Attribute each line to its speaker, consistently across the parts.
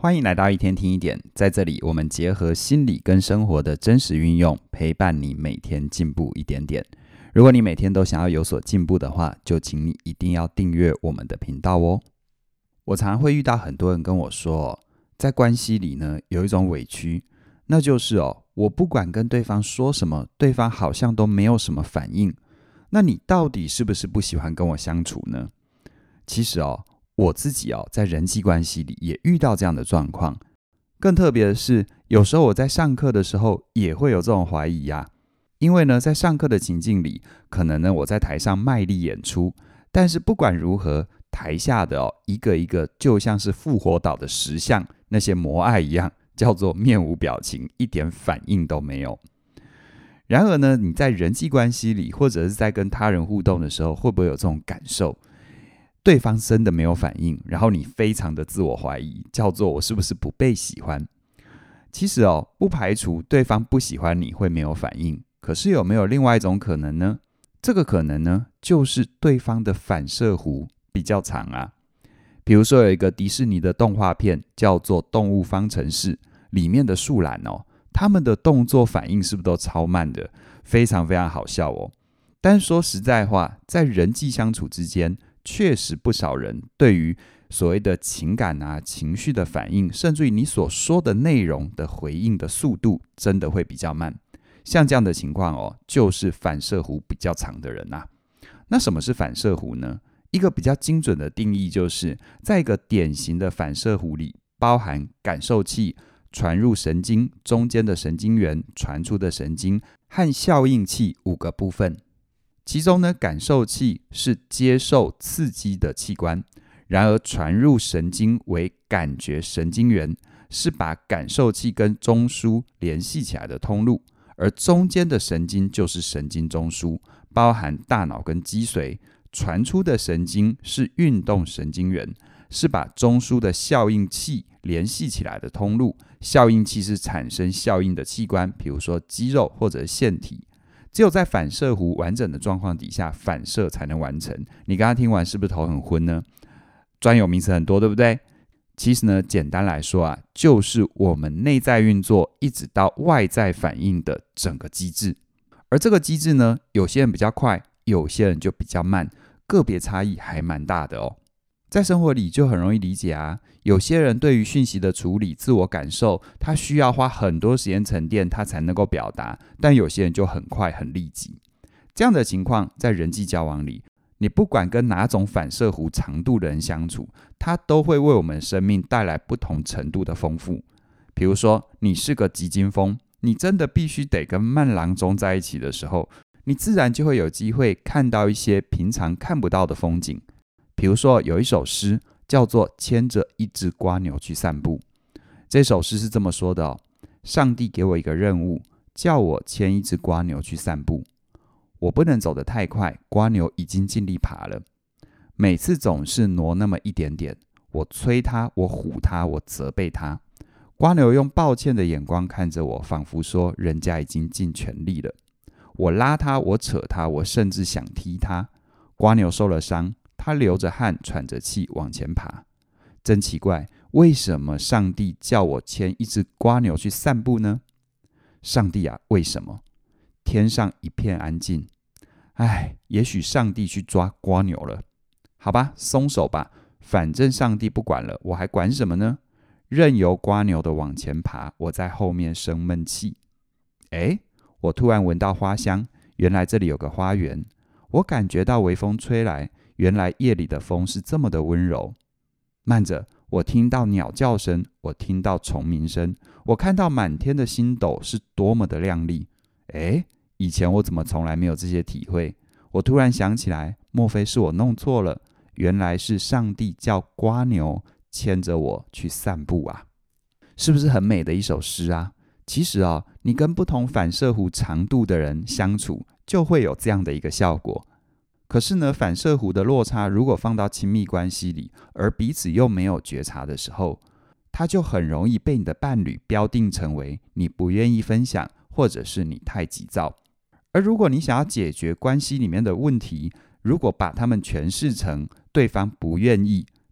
Speaker 1: 欢迎来到一天听一点，在这里我们结合心理跟生活的真实运用，陪伴你每天进步一点点。如果你每天都想要有所进步的话，就请你一定要订阅我们的频道哦。我常常会遇到很多人跟我说，在关系里呢，有一种委屈，那就是我不管跟对方说什么，对方好像都没有什么反应。那你到底是不是不喜欢跟我相处呢？其实我自己在人际关系里也遇到这样的状况。更特别的是，有时候我在上课的时候也会有这种怀疑啊。因为呢，在上课的情境里，可能呢我在台上卖力演出，但是不管如何，台下的一个一个就像是复活岛的石像，那些摩艾一样，叫做面无表情，一点反应都没有。然而呢，你在人际关系里，或者是在跟他人互动的时候，会不会有这种感受？对方真的没有反应，然后你非常的自我怀疑，叫做我是不是不被喜欢？其实不排除对方不喜欢你会没有反应，可是有没有另外一种可能呢？这个可能呢，就是对方的反射弧比较长啊。比如说有一个迪士尼的动画片叫做《动物方程式》，里面的树懒他们的动作反应是不是都超慢的？非常非常好笑哦。但是说实在话，在人际相处之间，确实不少人对于所谓的情感情绪的反应，甚至于你所说的内容的回应的速度，真的会比较慢。像这样的情况就是反射弧比较长的人啊。那什么是反射弧呢？一个比较精准的定义就是，在一个典型的反射弧里，包含感受器、传入神经、中间的神经元、传出的神经和效应器5个部分。其中呢，感受器是接受刺激的器官，然而传入神经为感觉神经元，是把感受器跟中枢联系起来的通路，而中间的神经就是神经中枢，包含大脑跟脊髓。传出的神经是运动神经元，是把中枢的效应器联系起来的通路，效应器是产生效应的器官，比如说肌肉或者腺体。只有在反射弧完整的状况底下，反射才能完成。你刚刚听完是不是头很昏呢？专有名词很多，对不对？其实呢，简单来说就是我们内在运作一直到外在反应的整个机制。而这个机制呢，有些人比较快，有些人就比较慢，个别差异还蛮大的哦。在生活里就很容易理解有些人对于讯息的处理、自我感受，他需要花很多时间沉淀，他才能够表达，但有些人就很快很立即。这样的情况在人际交往里，你不管跟哪种反射弧长度的人相处，他都会为我们生命带来不同程度的丰富。比如说你是个急惊风，你真的必须得跟慢郎中在一起的时候，你自然就会有机会看到一些平常看不到的风景。比如说有一首诗叫做牵着一只蝸牛去散步。这首诗是这么说的上帝给我一个任务，叫我牵一只蝸牛去散步。我不能走得太快，蝸牛已经尽力爬了。每次总是挪那么一点点，我催它，我唬它，我责备它。蝸牛用抱歉的眼光看着我，仿佛说人家已经尽全力了。我拉它，我扯它，我甚至想踢它。蝸牛受了伤，他流着汗，喘着气往前爬。真奇怪，为什么上帝叫我牵一只蝸牛去散步呢？上帝为什么？天上一片安静。也许上帝去抓蝸牛了。好吧，松手吧，反正上帝不管了，我还管什么呢？任由蝸牛的往前爬，我在后面生闷气。我突然闻到花香，原来这里有个花园。我感觉到微风吹来，原来夜里的风是这么的温柔。慢着，我听到鸟叫声，我听到虫鸣声，我看到满天的星斗是多么的亮丽。以前我怎么从来没有这些体会？我突然想起来，莫非是我弄错了？原来是上帝叫蝸牛牵着我去散步啊！是不是很美的一首诗啊？其实你跟不同反射弧长度的人相处，就会有这样的一个效果。可是呢，反射弧的落差如果放到亲密关系里，而彼此又没有觉察的时候，它就很容易被你的伴侣标定成为你不愿意分享，或者是你太急躁。而如果你想要解决关系里面的问题，如果把它们诠释成对方不愿意，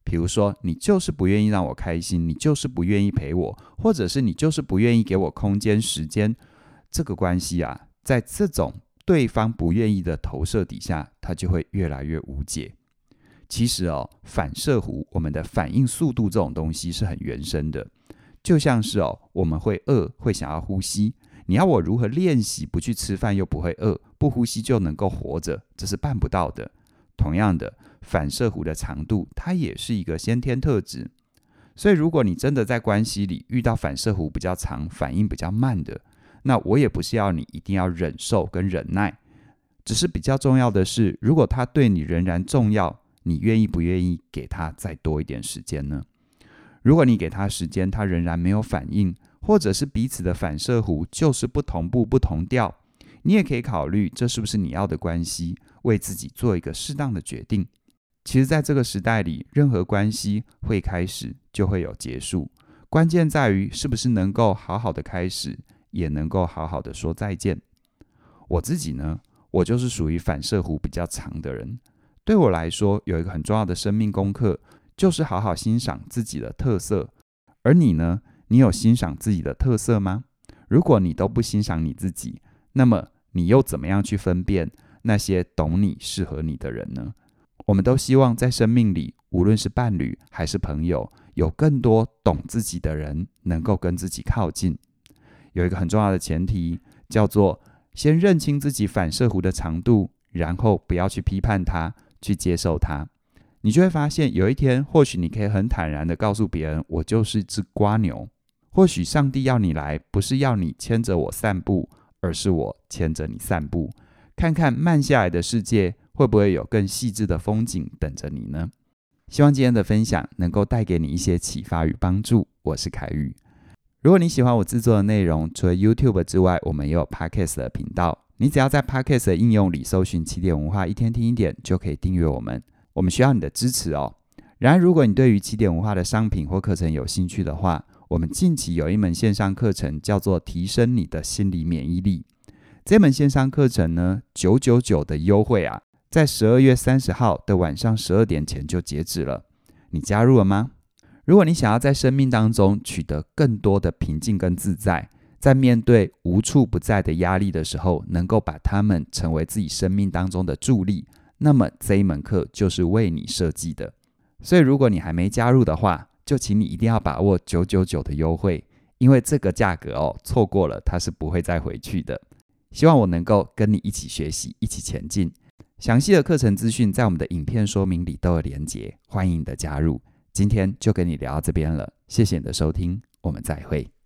Speaker 1: 比如说，你就是不愿意让我开心，你就是不愿意陪我，或者是你就是不愿意给我空间、时间，这个关系啊，在这种对方不愿意的投射底下，它就会越来越无解。其实反射弧，我们的反应速度这种东西是很原生的，就像是我们会饿，会想要呼吸，你要我如何练习不去吃饭又不会饿，不呼吸就能够活着，这是办不到的。同样的，反射弧的长度，它也是一个先天特质。所以如果你真的在关系里遇到反射弧比较长、反应比较慢的，那我也不是要你一定要忍受跟忍耐，只是比较重要的是，如果他对你仍然重要，你愿意不愿意给他再多一点时间呢？如果你给他时间，他仍然没有反应，或者是彼此的反射弧就是不同步、不同调，你也可以考虑这是不是你要的关系，为自己做一个适当的决定。其实在这个时代里，任何关系会开始就会有结束，关键在于是不是能够好好的开始，也能够好好的说再见。我自己呢，我就是属于反射弧比较长的人。对我来说，有一个很重要的生命功课，就是好好欣赏自己的特色。而你呢？你有欣赏自己的特色吗？如果你都不欣赏你自己，那么你又怎么样去分辨那些懂你、适合你的人呢？我们都希望在生命里，无论是伴侣还是朋友，有更多懂自己的人能够跟自己靠近。有一个很重要的前提，叫做先认清自己反射弧的长度，然后不要去批判它，去接受它。你就会发现，有一天或许你可以很坦然地告诉别人，我就是只蝸牛。或许上帝要你来，不是要你牵着我散步，而是我牵着你散步，看看慢下来的世界会不会有更细致的风景等着你呢？希望今天的分享能够带给你一些启发与帮助。我是凯宇。如果你喜欢我制作的内容，除了 YouTube 之外，我们也有 Podcast 的频道。你只要在 Podcast 的应用里搜寻起点文化一天听一点，就可以订阅我们。我们需要你的支持哦。然而，如果你对于起点文化的商品或课程有兴趣的话，我们近期有一门线上课程，叫做提升你的心理免疫力。这门线上课程呢，999的优惠啊，在12月30号的晚上12点前就截止了。你加入了吗？如果你想要在生命当中取得更多的平静跟自在，在面对无处不在的压力的时候，能够把它们成为自己生命当中的助力，那么这一门课就是为你设计的。所以如果你还没加入的话，就请你一定要把握999的优惠，因为这个价格错过了它是不会再回去的。希望我能够跟你一起学习，一起前进。详细的课程资讯在我们的影片说明里都有连结，欢迎你的加入。今天就跟你聊到这边了，谢谢你的收听，我们再会。